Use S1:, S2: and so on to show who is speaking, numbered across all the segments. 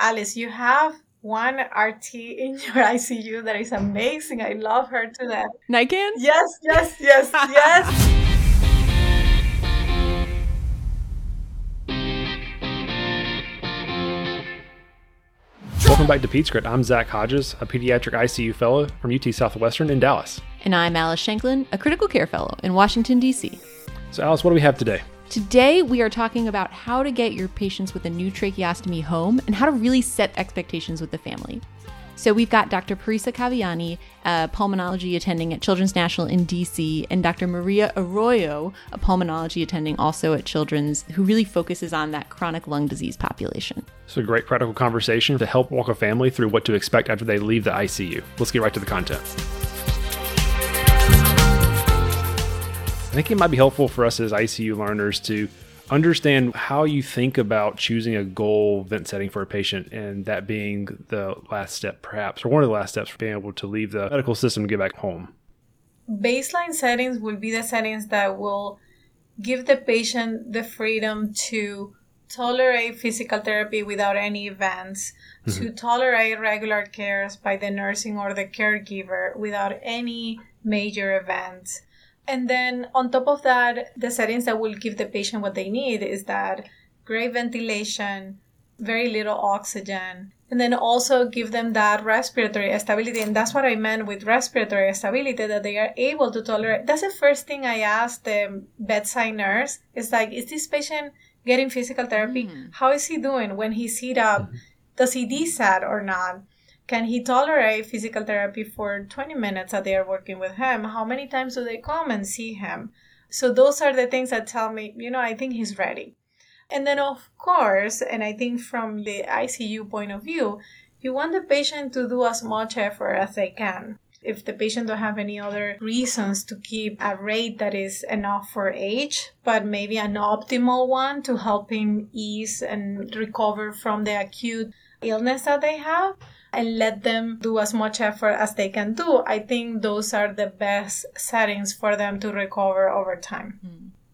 S1: Alice, you have one RT in your ICU that is amazing. I love her to death.
S2: Nikan?
S1: Yes.
S3: Welcome back to PeteScript. I'm Zach Hodges, a pediatric ICU fellow from UT Southwestern in Dallas.
S2: And I'm Alice Shanklin, a critical care fellow in Washington, D.C.
S3: So Alice, what do we have today?
S2: Today, we are talking about how to get your patients with a new tracheostomy home and how to really set expectations with the family. So we've got Dr. Parisa Kaviani, a pulmonology attending at Children's National in DC, and Dr. Maria Arroyo, a pulmonology attending also at Children's, who really focuses on that chronic lung disease population.
S3: It's a great practical conversation to help walk a family through what to expect after they leave the ICU. Let's get right to the content. I think it might be helpful for us as ICU learners to understand how you think about choosing a goal vent setting for a patient, and that being the last step, perhaps, or one of the last steps for being able to leave the medical system and get back home.
S1: Baseline settings will be the settings that will give the patient the freedom to tolerate physical therapy without any events, to tolerate regular cares by the nursing or the caregiver without any major events. And then on top of that, the settings that will give the patient what they need is that great ventilation, very little oxygen, and then also give them that respiratory stability. And that's what I meant with respiratory stability, that they are able to tolerate. That's the first thing I asked the bedside nurse. It's like, is this patient getting physical therapy? How is he doing when he sit up? Does he desat or not? Can he tolerate physical therapy for 20 minutes that they are working with him? How many times do they come and see him? So those are the things that tell me, I think he's ready. And then, of course, and I think from the ICU point of view, you want the patient to do as much effort as they can. If the patient don't have any other reasons to keep a rate that is enough for age, but maybe an optimal one to help him ease and recover from the acute illness that they have, and let them do as much effort as they can do, I think those are the best settings for them to recover over time.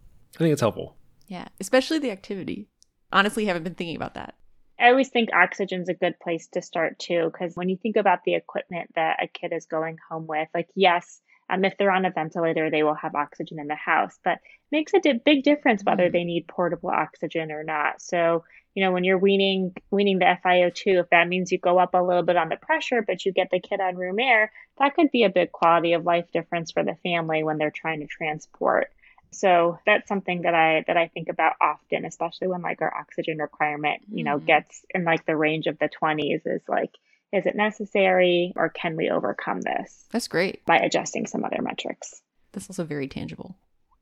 S3: I think it's helpful.
S2: Yeah, especially the activity. Honestly, haven't been thinking about that.
S4: I always think oxygen's a good place to start too, because when you think about the equipment that a kid is going home with, like, yes, if they're on a ventilator, they will have oxygen in the house, but it makes a big difference whether they need portable oxygen or not. So, when you're weaning the FiO2, if that means you go up a little bit on the pressure, but you get the kid on room air, that could be a big quality of life difference for the family when they're trying to transport. So that's something that I think about often, especially when like our oxygen requirement, gets in like the range of the 20s, is like, is it necessary or can we overcome this?
S2: That's great.
S4: By adjusting some other metrics.
S2: That's also very tangible.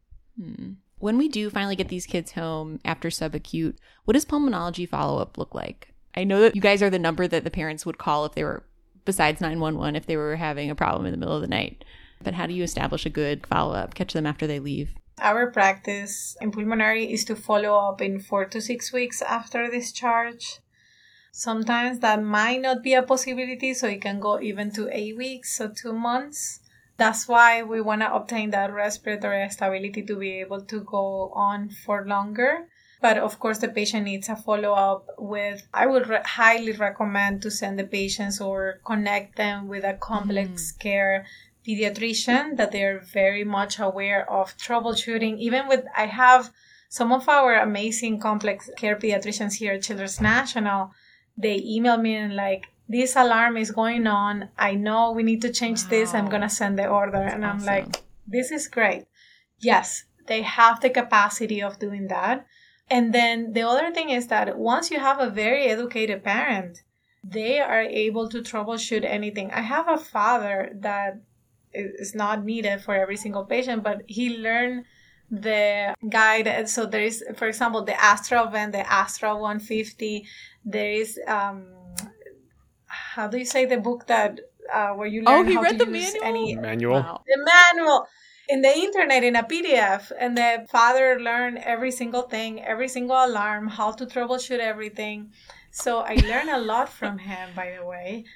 S2: When we do finally get these kids home after subacute, what does pulmonology follow-up look like? I know that you guys are the number that the parents would call if they were, besides 911, if they were having a problem in the middle of the night. But how do you establish a good follow-up, catch them after they leave?
S1: Our practice in pulmonary is to follow up in 4 to 6 weeks after discharge. Sometimes that might not be a possibility, so it can go even to 8 weeks, so 2 months. That's why we want to obtain that respiratory stability to be able to go on for longer. But of course, the patient needs a follow-up with, I would highly recommend to send the patients or connect them with a complex care pediatrician that they're very much aware of troubleshooting. Even with, I have some of our amazing complex care pediatricians here at Children's National, they email me and like, this alarm is going on. I know we need to change this. I'm going to send the order. And I'm like, this is great. Yes, they have the capacity of doing that. And then the other thing is that once you have a very educated parent, they are able to troubleshoot anything. I have a father that is not needed for every single patient, but he learned the guide. And so there is, for example, the Astral vent, the Astral 150. There is, how do you say the book that where you learn how to use any
S3: manual?
S2: Wow.
S1: The manual in the internet in a PDF, and the father learned every single thing, every single alarm, how to troubleshoot everything. So I learned a lot from him, by the way.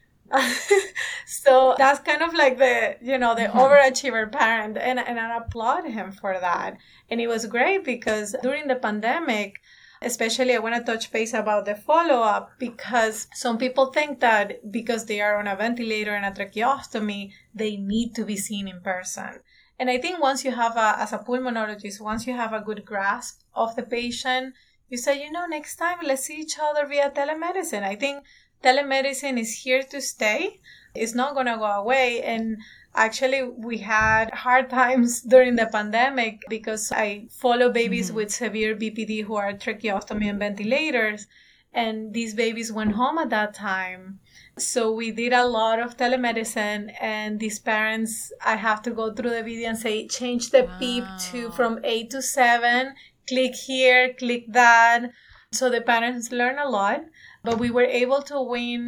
S1: So that's kind of like the overachiever parent, and I applaud him for that. And it was great because during the pandemic, Especially, I want to touch base about the follow-up because some people think that because they are on a ventilator and a tracheostomy, they need to be seen in person. And I think once you have as a pulmonologist, once you have a good grasp of the patient, you say, next time let's see each other via telemedicine. I think telemedicine is here to stay. It's not going to go away. And actually, we had hard times during the pandemic because I follow babies with severe BPD who are tracheostomy and ventilators. And these babies went home at that time. So we did a lot of telemedicine, and these parents, I have to go through the video and say, change the beep from 8 to 7, click here, click that. So the parents learn a lot. But we were able to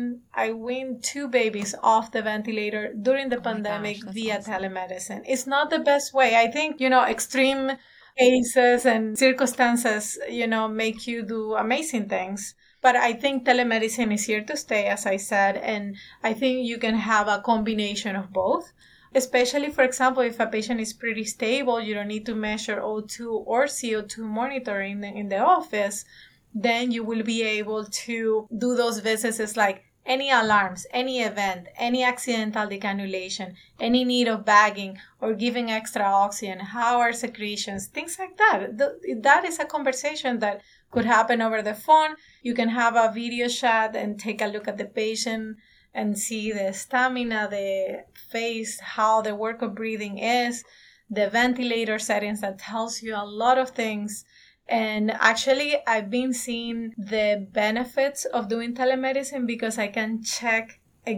S1: win 2 babies off the ventilator during the pandemic via telemedicine. It's not the best way. I think, extreme cases and circumstances, make you do amazing things. But I think telemedicine is here to stay, as I said, and I think you can have a combination of both. Especially, for example, if a patient is pretty stable, you don't need to measure O2 or CO2 monitoring in the office, then you will be able to do those visits. It's like any alarms, any event, any accidental decannulation, any need of bagging or giving extra oxygen, how are secretions, things like that. That is a conversation that could happen over the phone. You can have a video chat and take a look at the patient and see the stamina, the face, how the work of breathing is, the ventilator settings that tells you a lot of things. And actually, I've been seeing the benefits of doing telemedicine because I can check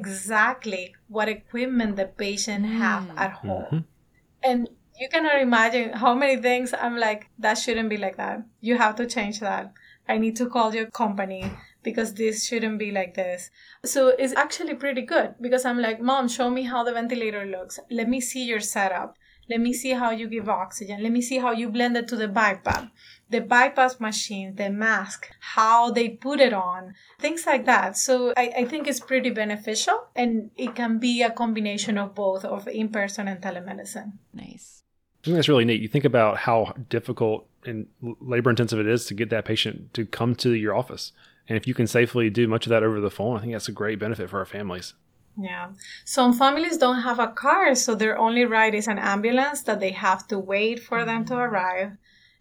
S1: exactly what equipment the patient have at home. And you cannot imagine how many things I'm like, that shouldn't be like that. You have to change that. I need to call your company because this shouldn't be like this. So it's actually pretty good because I'm like, Mom, show me how the ventilator looks. Let me see your setup. Let me see how you give oxygen. Let me see how you blend it to the BiPAP. The bypass machine, the mask, how they put it on, things like that. So I think it's pretty beneficial, and it can be a combination of both, of in-person and telemedicine.
S2: Nice.
S3: I think that's really neat. You think about how difficult and labor intensive it is to get that patient to come to your office. And if you can safely do much of that over the phone, I think that's a great benefit for our families.
S1: Yeah. Some families don't have a car, so their only ride is an ambulance that they have to wait for them to arrive.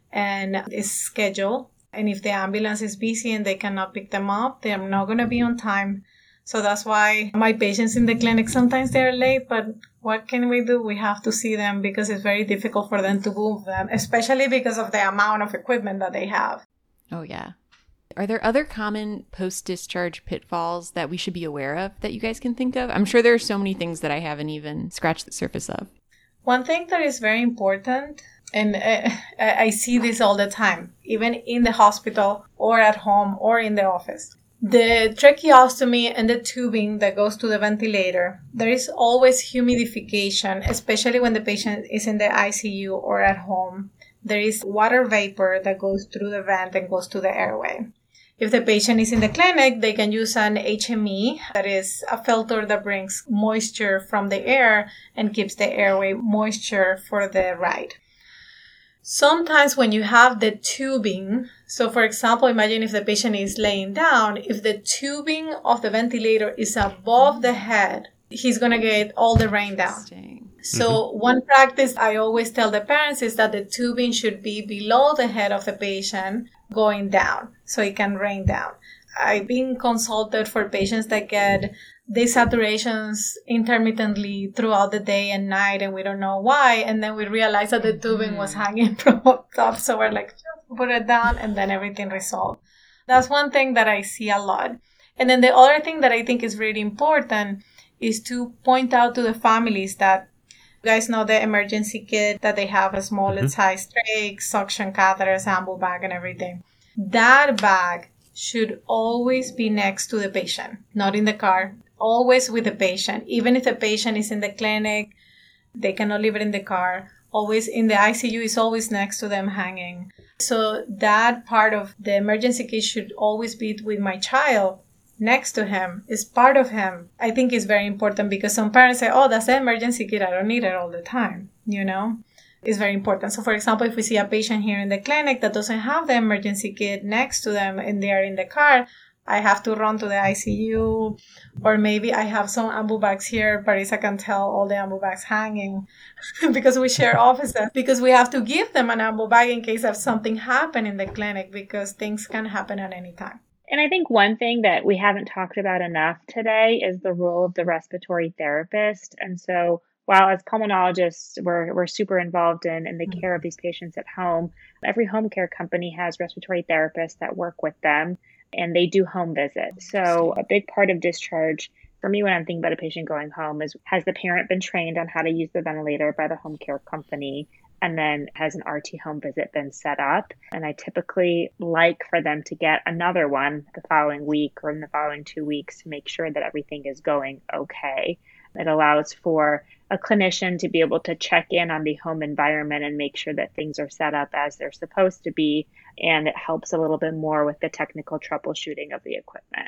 S1: And it's scheduled. And if the ambulance is busy and they cannot pick them up, they're not going to be on time. So that's why my patients in the clinic, sometimes they're late, but what can we do? We have to see them because it's very difficult for them to move them, especially because of the amount of equipment that they have.
S2: Oh, yeah. Are there other common post-discharge pitfalls that we should be aware of that you guys can think of? I'm sure there are so many things that I haven't even scratched the surface of.
S1: One thing that is very important, and I see this all the time, even in the hospital or at home or in the office. The tracheostomy and the tubing that goes to the ventilator, there is always humidification, especially when the patient is in the ICU or at home. There is water vapor that goes through the vent and goes to the airway. If the patient is in the clinic, they can use an HME, that is a filter that brings moisture from the air and keeps the airway moisture for the ride. Sometimes when you have the tubing, so for example, imagine if the patient is laying down, if the tubing of the ventilator is above the head, he's going to get all the rain down. So one practice I always tell the parents is that the tubing should be below the head of the patient going down so it can rain down. I've been consulted for patients that get desaturations intermittently throughout the day and night, and we don't know why. And then we realize that the tubing was hanging from up top. So we're like, just put it down, and then everything resolved. That's one thing that I see a lot. And then the other thing that I think is really important is to point out to the families that you guys know the emergency kit that they have, a small size trach, suction catheters, ambu bag, and everything. That bag should always be next to the patient, not in the car, always with the patient. Even if the patient is in the clinic, they cannot leave it in the car. Always in the ICU is always next to them hanging. So that part of the emergency kit should always be with my child. Next to him is part of him. I think it's very important because some parents say, oh, that's the emergency kit. I don't need it all the time, you know? is very important. So for example, if we see a patient here in the clinic that doesn't have the emergency kit next to them and they are in the car, I have to run to the ICU, or maybe I have some ambu bags here. Parisa can tell all the ambu bags hanging because we share offices, because we have to give them an ambu bag in case of something happen in the clinic, because things can happen at any time.
S4: And I think one thing that we haven't talked about enough today is the role of the respiratory therapist. And so while as pulmonologists, we're super involved in the care of these patients at home, every home care company has respiratory therapists that work with them, and they do home visits. So a big part of discharge for me when I'm thinking about a patient going home is, has the parent been trained on how to use the ventilator by the home care company? And then has an RT home visit been set up? And I typically like for them to get another one the following week or in the following 2 weeks to make sure that everything is going okay. It allows for a clinician to be able to check in on the home environment and make sure that things are set up as they're supposed to be. And it helps a little bit more with the technical troubleshooting of the equipment.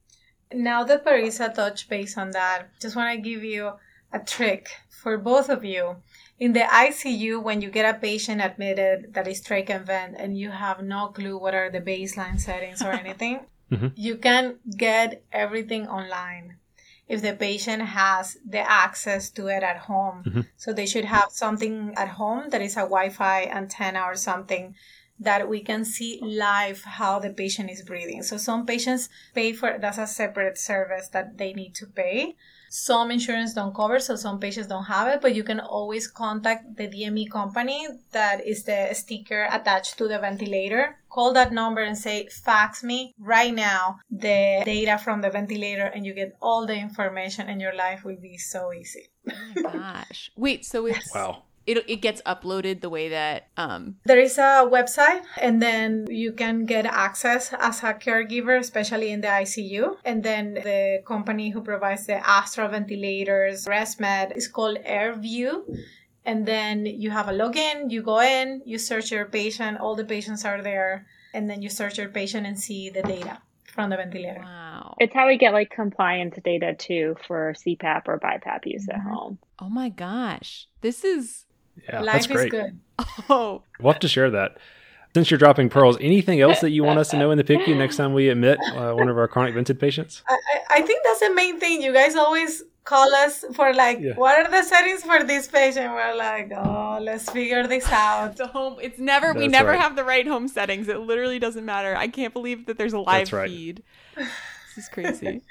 S1: Now that Parisa touched base on that, just want to give you a trick for both of you. In the ICU, when you get a patient admitted that is trach and vent and you have no clue what are the baseline settings or anything, you can get everything online if the patient has the access to it at home. So they should have something at home that is a Wi-Fi antenna or something that we can see live how the patient is breathing. So some patients pay for it. That's a separate service that they need to pay. Some insurance don't cover, so some patients don't have it, but you can always contact the DME company that is the sticker attached to the ventilator. Call that number and say, fax me right now the data from the ventilator, and you get all the information and your life will be so easy.
S2: Oh my gosh. Wait, so it's...
S3: Wow.
S2: It gets uploaded the way that...
S1: There is a website, and then you can get access as a caregiver, especially in the ICU. And then the company who provides the Astra ventilators, ResMed, is called AirView. And then you have a login, you go in, you search your patient, all the patients are there, and then you search your patient and see the data from the ventilator.
S2: Wow.
S4: It's how we get like compliance data too for CPAP or BiPAP use at home.
S2: Oh my gosh. This is...
S3: Yeah,
S1: Life
S3: that's great.
S1: is good.
S2: Oh.
S3: We'll have to share that. Since you're dropping pearls, anything else that you want us to know in the PICU next time we admit one of our chronic vented patients?
S1: I think that's the main thing. You guys always call us for what are the settings for this patient? We're like, oh, let's figure this out.
S2: The home, it's never, we
S3: That's
S2: never
S3: right.
S2: have the right home settings. It literally doesn't matter. I can't believe that there's a live
S3: That's right.
S2: feed. This is crazy.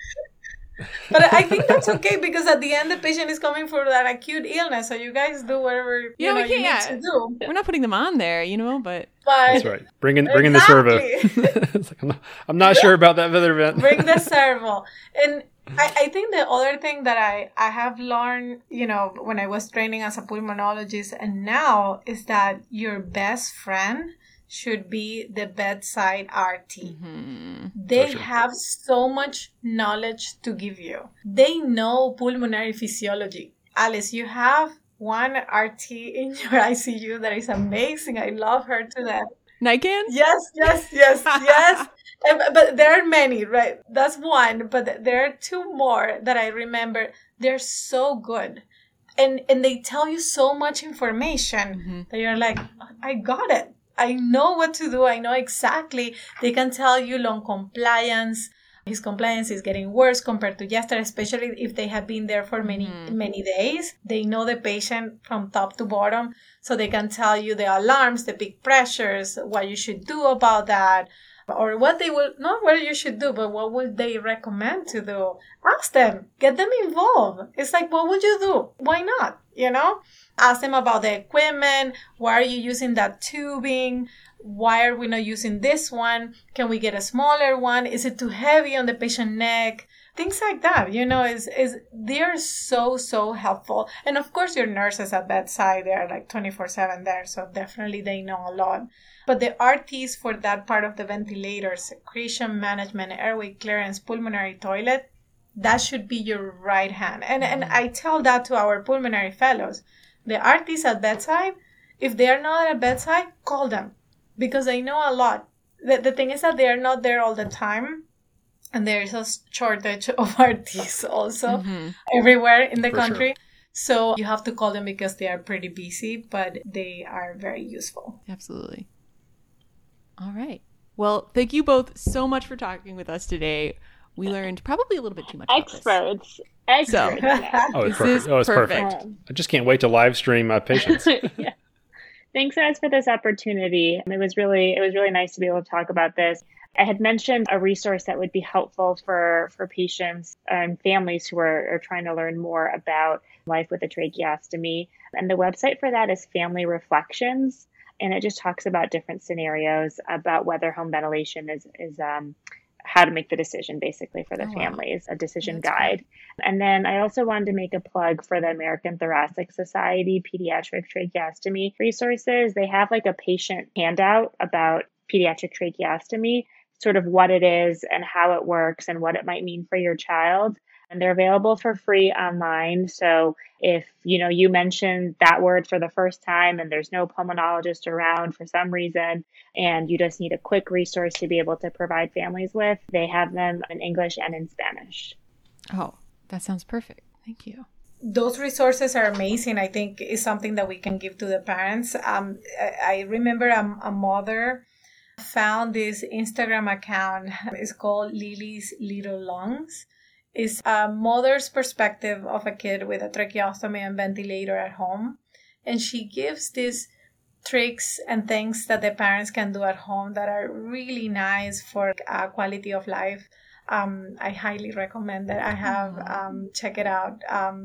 S1: But I think that's okay, because at the end the patient is coming for that acute illness, so you guys do whatever you need to do.
S2: We're not putting them on there, but
S3: That's right. Bring in the servo.
S1: Exactly.
S3: It's like, I'm not sure about that other vent.
S1: Bring the servo. And I think the other thing that I have learned, when I was training as a pulmonologist and now, is that your best friend should be the bedside RT. They have so much knowledge to give you. They know pulmonary physiology. Alice, you have one RT in your ICU that is amazing. I love her to death.
S2: Nikan?
S1: Yes. But there are many, right? That's one, but there are two more that I remember. They're so good. And they tell you so much information that you're like, I got it. I know what to do. I know exactly. They can tell you long compliance. His compliance is getting worse compared to yesterday, especially if they have been there for many days. They know the patient from top to bottom, so they can tell you the alarms, the peak pressures, what you should do about that, or what they will, not what you should do, but what would they recommend to do. Ask them. Get them involved. It's like, what would you do? Why not? Ask them about the equipment. Why are you using that tubing? Why are we not using this one? Can we get a smaller one? Is it too heavy on the patient neck? Things like that, they're so helpful. And of course, your nurses at bedside, they're like 24/7 there. So definitely they know a lot. But the RTs for that part of the ventilator, secretion management, airway clearance, pulmonary toilet, that should be your right hand. And I tell that to our pulmonary fellows. The RTs at bedside, if they're not at bedside, call them, because they know a lot. The thing is that they're not there all the time. And there is a shortage of RTs also everywhere in the country. Sure. So you have to call them because they are pretty busy, but they are very useful.
S2: Absolutely. All right. Well, thank you both so much for talking with us today. We learned probably a little bit too much about this.
S4: Experts.
S3: Oh, it's perfect. Oh, it's perfect. I just can't wait to live stream my patients.
S4: Yeah. Thanks, guys, for this opportunity. It was really nice to be able to talk about this. I had mentioned a resource that would be helpful for patients and families who are trying to learn more about life with a tracheostomy. And the website for that is Family Reflections. And it just talks about different scenarios about whether home ventilation is how to make the decision basically for the families, a decision guide. Great. And then I also wanted to make a plug for the American Thoracic Society Pediatric Tracheostomy resources. They have like a patient handout about pediatric tracheostomy, sort of what it is and how it works and what it might mean for your child. And they're available for free online. So if, you mention that word for the first time and there's no pulmonologist around for some reason, and you just need a quick resource to be able to provide families with, they have them in English and in Spanish.
S2: Oh, that sounds perfect. Thank you.
S1: Those resources are amazing. I think is something that we can give to the parents. I remember a mother found this Instagram account. It's called Lily's Little Lungs. It's a mother's perspective of a kid with a tracheostomy and ventilator at home. And she gives these tricks and things that the parents can do at home that are really nice for quality of life. I highly recommend that. I have check it out.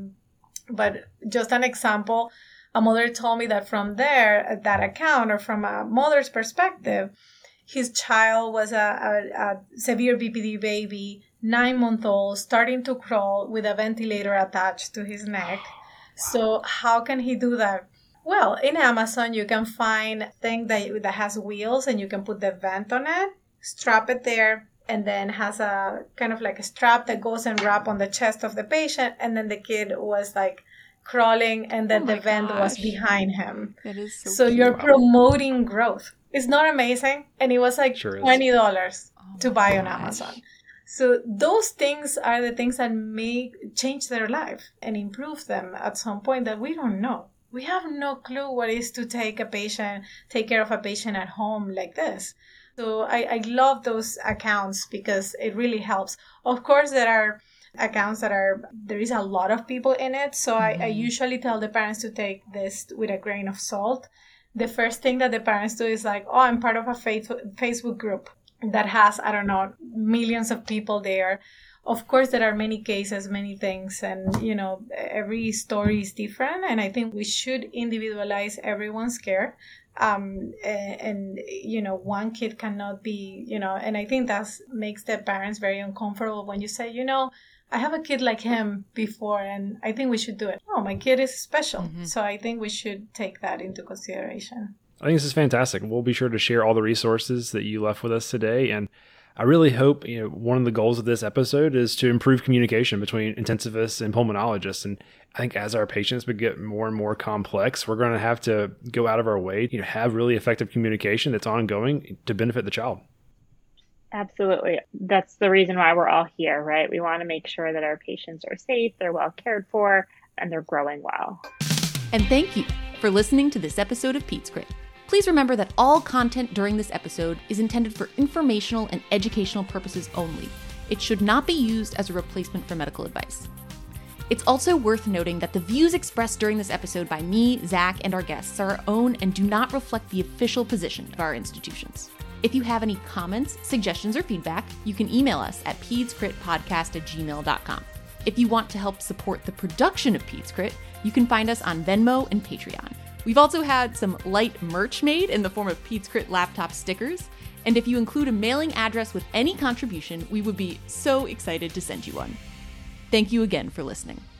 S1: But just an example, a mother told me that from there, that account, or from a mother's perspective, his child was a severe BPD baby, 9-month-old, starting to crawl with a ventilator attached to his neck. So how can he do that? Well, in Amazon, you can find a thing that has wheels and you can put the vent on it, strap it there, and then has a kind of like a strap that goes and wrap on the chest of the patient. And then the kid was like crawling and then the vent was behind him.
S2: That is
S1: so
S2: cute.
S1: You're promoting growth. It's not amazing? And it was like $20 to buy on Amazon. So those things are the things that may change their life and improve them at some point that we don't know. We have no clue what it is to take care of a patient at home like this. So I love those accounts because it really helps. Of course, there are accounts there is a lot of people in it. So I usually tell the parents to take this with a grain of salt. The first thing that the parents do is like, oh, I'm part of a Facebook group that has, I don't know, millions of people there. Of course, there are many cases, many things, and, every story is different. And I think we should individualize everyone's care. And one kid cannot be, and I think that makes the parents very uncomfortable when you say, I have a kid like him before, and I think we should do it. Oh, my kid is special. Mm-hmm. So I think we should take that into consideration.
S3: I think this is fantastic. We'll be sure to share all the resources that you left with us today. And I really hope, one of the goals of this episode is to improve communication between intensivists and pulmonologists. And I think as our patients get more and more complex, we're going to have to go out of our way, have really effective communication that's ongoing to benefit the child.
S4: Absolutely. That's the reason why we're all here, right? We want to make sure that our patients are safe, they're well cared for, and they're growing well.
S2: And thank you for listening to this episode of Peds Crit. Please remember that all content during this episode is intended for informational and educational purposes only. It should not be used as a replacement for medical advice. It's also worth noting that the views expressed during this episode by me, Zach, and our guests are our own and do not reflect the official position of our institutions. If you have any comments, suggestions, or feedback, you can email us at pedscritpodcast@gmail.com. If you want to help support the production of Peds Crit, you can find us on Venmo and Patreon. We've also had some light merch made in the form of Peds Crit laptop stickers, and if you include a mailing address with any contribution, we would be so excited to send you one. Thank you again for listening.